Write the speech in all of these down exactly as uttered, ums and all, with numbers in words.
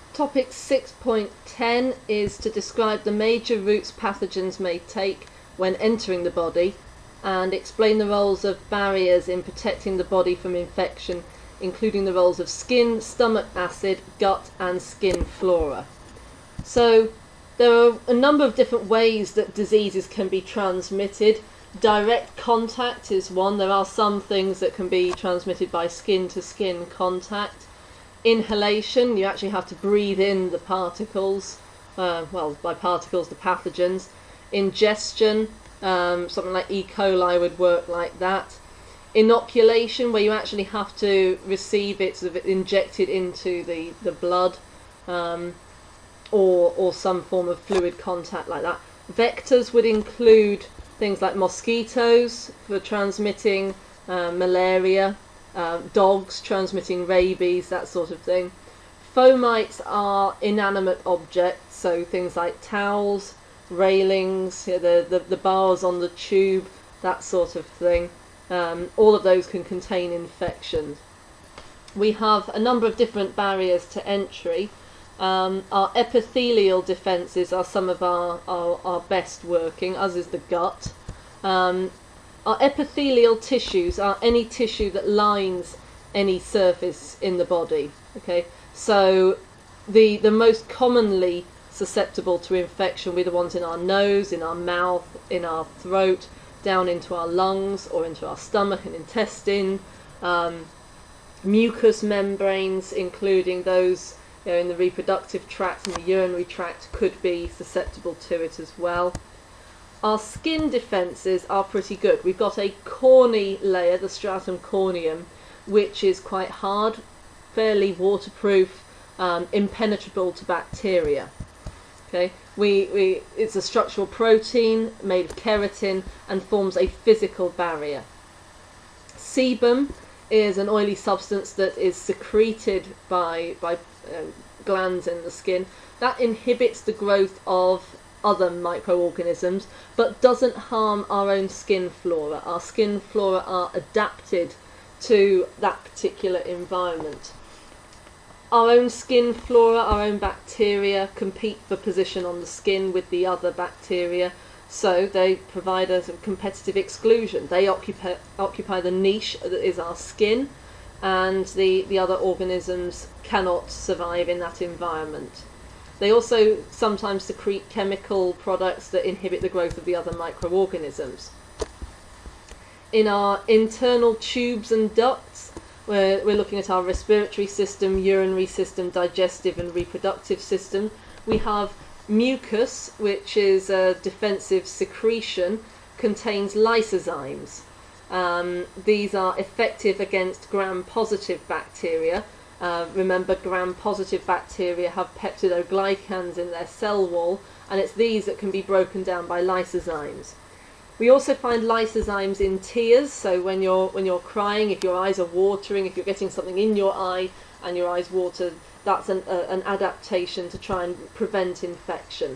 Topic six point ten is to describe the major routes pathogens may take when entering the body and explain the roles of barriers in protecting the body from infection, including the roles of skin, stomach acid, gut and skin flora. So there are a number of different ways that diseases can be transmitted. Direct contact is one. There are some things that can be transmitted by skin to skin contact. Inhalation, you actually have to breathe in the particles, uh, well, by particles, the pathogens. Ingestion, um, something like E. coli would work like that. Inoculation, where you actually have to receive it sort of injected into the, the blood, um, or, or some form of fluid contact like that. Vectors would include things like mosquitoes for transmitting uh, malaria, Uh, dogs transmitting rabies, that sort of thing. Fomites are inanimate objects, so things like towels, railings, you know, the, the, the bars on the tube, that sort of thing. Um, all of those can contain infections. We have a number of different barriers to entry. Um, our epithelial defences are some of our, our, our best working, as is the gut. Um, Our epithelial tissues are any tissue that lines any surface in the body. Okay, so the the most commonly susceptible to infection will be the ones in our nose, in our mouth, in our throat, down into our lungs or into our stomach and intestine. Um, mucous membranes, including those you know, in the reproductive tract and the urinary tract, could be susceptible to it as well. Our skin defences are pretty good. We've got a corny layer, the stratum corneum, which is quite hard, fairly waterproof, um, impenetrable to bacteria. Okay, we, we, it's a structural protein made of keratin and forms a physical barrier. Sebum is an oily substance that is secreted by, by uh, glands in the skin. That inhibits the growth of other microorganisms, but doesn't harm our own skin flora. Our skin flora are adapted to that particular environment. Our own skin flora, our own bacteria, compete for position on the skin with the other bacteria, so they provide us a competitive exclusion. They occupy, occupy the niche that is our skin, and the, the other organisms cannot survive in that environment. They also sometimes secrete chemical products that inhibit the growth of the other microorganisms. In our internal tubes and ducts, we're, we're looking at our respiratory system, urinary system, digestive and reproductive system. We have mucus, which is a defensive secretion, contains lysozymes. Um, these are effective against gram-positive bacteria. Uh, remember, gram-positive bacteria have peptidoglycans in their cell wall, and it's these that can be broken down by lysozymes. We also find lysozymes in tears, so when you're, when you're crying, if your eyes are watering, if you're getting something in your eye and your eyes water, that's an, uh, an adaptation to try and prevent infection.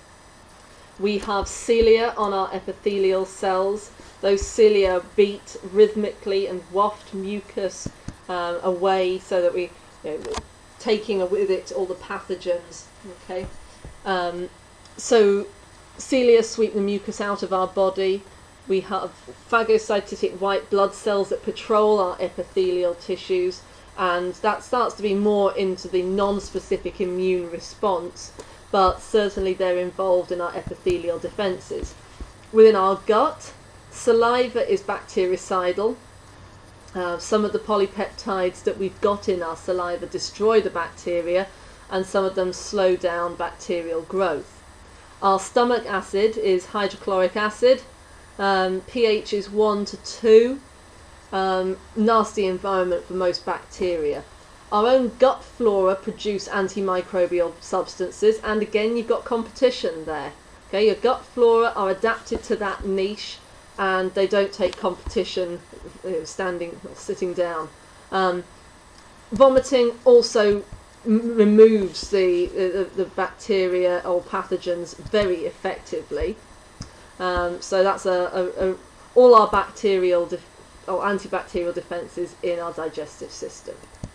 We have cilia on our epithelial cells. Those cilia beat rhythmically and waft mucus Um, away, so that we, you know, taking with it all the pathogens. Okay, um, so cilia sweep the mucus out of our body. We have phagocytic white blood cells that patrol our epithelial tissues, and that starts to be more into the non-specific immune response, but certainly they're involved in our epithelial defences. Within our gut, saliva is bactericidal. Uh, some of the polypeptides that we've got in our saliva destroy the bacteria, and some of them slow down bacterial growth. Our stomach acid is hydrochloric acid. Um, pH is one to two. Um, nasty environment for most bacteria. Our own gut flora produce antimicrobial substances, and again you've got competition there. Okay, your gut flora are adapted to that niche, and they don't take competition, you know, standing or sitting down. Um, vomiting also m removes the, the, the bacteria or pathogens very effectively. Um, so that's a, a, a, all our bacterial or antibacterial defences in our digestive system.